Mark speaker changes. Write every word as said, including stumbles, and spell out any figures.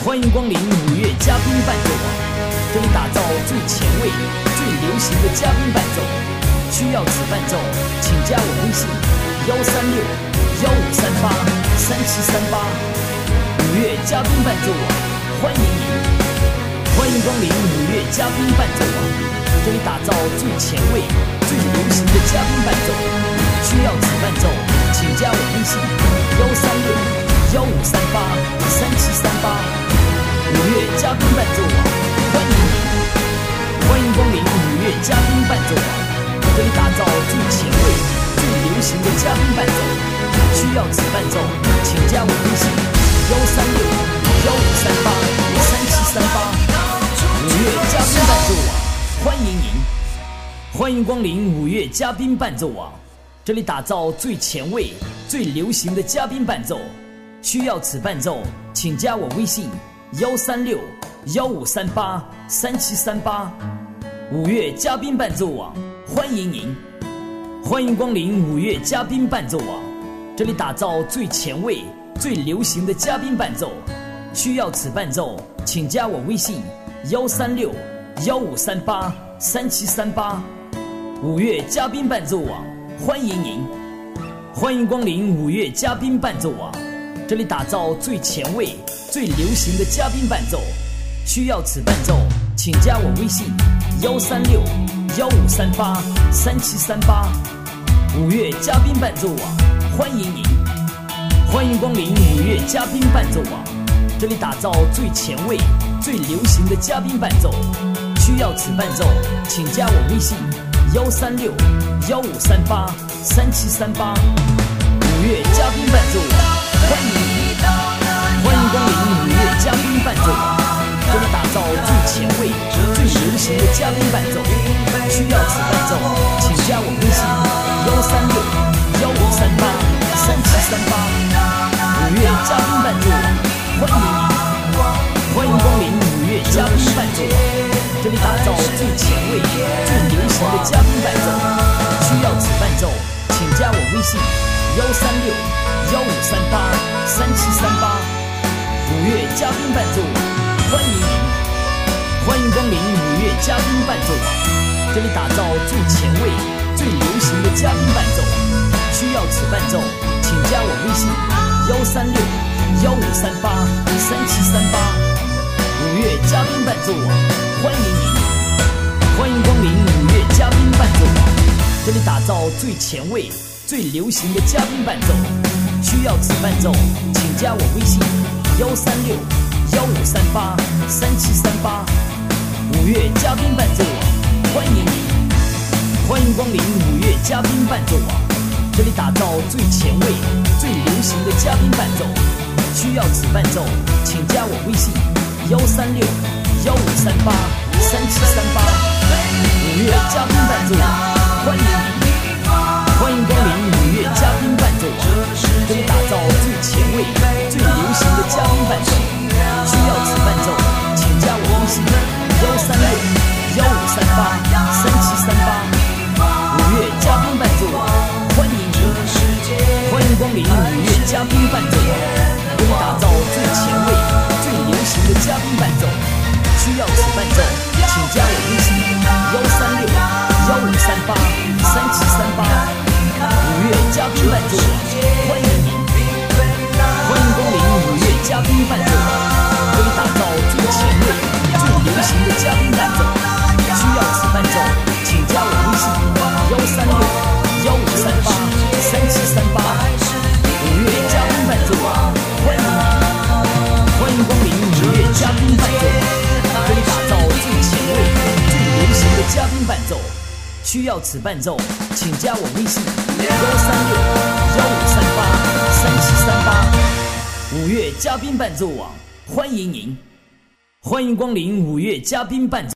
Speaker 1: 欢迎光临五月嘉宾伴奏网，这里打造最前卫、最流行的嘉宾伴奏。需要此伴奏，请加我微信幺三六幺五三八三七三八。五月嘉宾伴奏网，欢迎您！欢迎光临五月嘉宾伴奏网，这里打造最前卫、最流行的嘉宾伴奏。需要此伴奏，请加我微信幺三六幺五三八三七三八。五月嘉宾伴奏网，欢迎您！欢迎光临五月嘉宾伴奏网，这里打造最前卫、最流行的嘉宾伴奏。需要此伴奏，请加我微信幺三六幺五三八三七三八。五月嘉宾伴奏网，欢迎您！欢迎光临五月嘉宾伴奏网，这里打造最前卫、最流行的嘉宾伴奏。需要此伴奏，请加我微信幺三六幺五三八三七三八。五月嘉宾伴奏网，欢迎您！欢迎光临五月嘉宾伴奏网，这里打造最前卫、最流行的嘉宾伴奏。需要此伴奏，请加我微信幺三六幺五三八三七三八。五月嘉宾伴奏网，欢迎您！欢迎光临五月嘉宾伴奏网，这里打造最前卫、最流行的嘉宾伴奏。需要此伴奏，请加我微信幺三六幺五三八三七三八。五月嘉宾伴奏网，欢迎您！欢迎光临五月嘉宾伴奏网，这里打造最前卫、最流行的嘉宾伴奏。需要此伴奏，请加我微信幺三六幺五三八三七三八。五月嘉宾伴奏网，欢迎您！欢迎光临五月嘉宾伴奏网，这里打造最前卫、最流行的嘉宾伴奏。需要此伴奏，请加我微信幺三六幺五三八三七三八。五月嘉宾伴奏网，欢迎您！欢迎光临五月嘉宾伴奏网，这里打造最前卫、最流行的嘉宾伴奏。需要此伴奏，请加我微信幺三六幺五三八三七三八。五月嘉宾伴奏网，欢迎您！欢迎光临五月嘉宾伴奏网，这里打造最前卫、最流行的嘉宾伴奏。需要此伴奏，请加我微信幺三六幺五三八三七三八。五月嘉宾伴奏网，欢迎您！欢迎光临五月嘉宾伴奏网，这里打造最前卫、最流行的嘉宾伴奏。需要此伴奏，请加我微信幺三六幺五三八三七三八。五月嘉宾伴奏网，欢迎您！欢迎光临五月嘉宾伴奏网，这里打造最前卫、最流行的嘉宾伴奏。需要此伴奏，请加我微信幺三六幺五三八三七三八。五月嘉宾伴奏网，欢迎您！欢迎光临五月嘉宾伴奏网，这里打造最前卫、最流行的嘉宾伴奏。需要此伴奏，请加我微信幺三六幺五三八三七三八。五月嘉宾伴奏网，欢迎您！欢迎光临五月嘉宾伴奏网，这里打造最前卫、最流行的嘉宾伴奏。需要此伴奏，请加我微信幺三六幺五三八三七三八。五月嘉宾伴奏网，欢迎您！欢迎光临五月嘉宾伴奏网，这里打造最前卫、最流行的嘉宾伴奏。需要此伴奏，请加我微信幺三六幺五三八三七三八。五月嘉宾伴奏网，欢迎您！欢迎光临五月嘉宾伴奏网，这里打造最前卫、最流行的嘉宾伴奏。需要此伴奏，请加我微信幺三六幺五三八三七三八。五月嘉宾伴奏网，欢迎您！欢迎光临五月嘉宾伴奏。